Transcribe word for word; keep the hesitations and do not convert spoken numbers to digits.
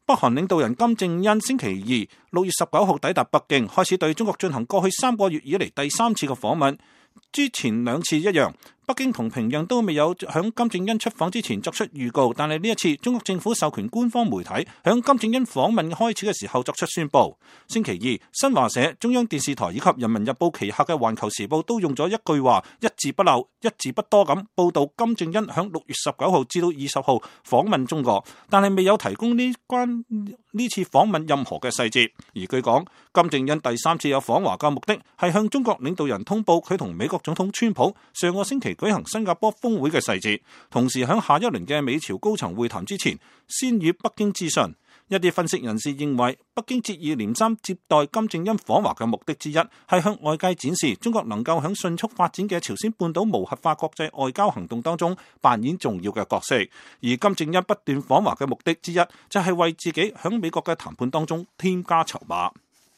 北韓領導人金正恩星期二六月十九號抵達北京，開始對中國進行過去三個月以嚟第三次嘅訪問。之前兩次一樣，北京同平壤都未有響金正恩出訪之前作出預告，但係呢一次，中國政府授權官方媒體響金正恩訪問開始嘅時候作出宣佈。星期二，新華社、中央電視台以及人民日報旗下嘅環球時報都用咗一句話，一字不漏、一字不多咁報道金正恩響六月十九號至到二十號訪問中國，但係未有提供呢關呢次訪問任何嘅細節。而據講，金正恩第三次有訪華嘅目的係向中國領導人通報佢同美國總統川普上個星期舉行新加坡峰會嘅細節，同時響下一輪嘅美朝高層會談之前，先與北京諮詢。一啲分析人士認為，北京接二連三接待金正恩訪華嘅目的之一，係向外界展示中國能夠響迅速發展嘅朝鮮半島無核化國際外交行動當中扮演重要嘅角色。而金正恩不斷訪華嘅目的之一，就係為自己響美國嘅談判當中添加籌碼。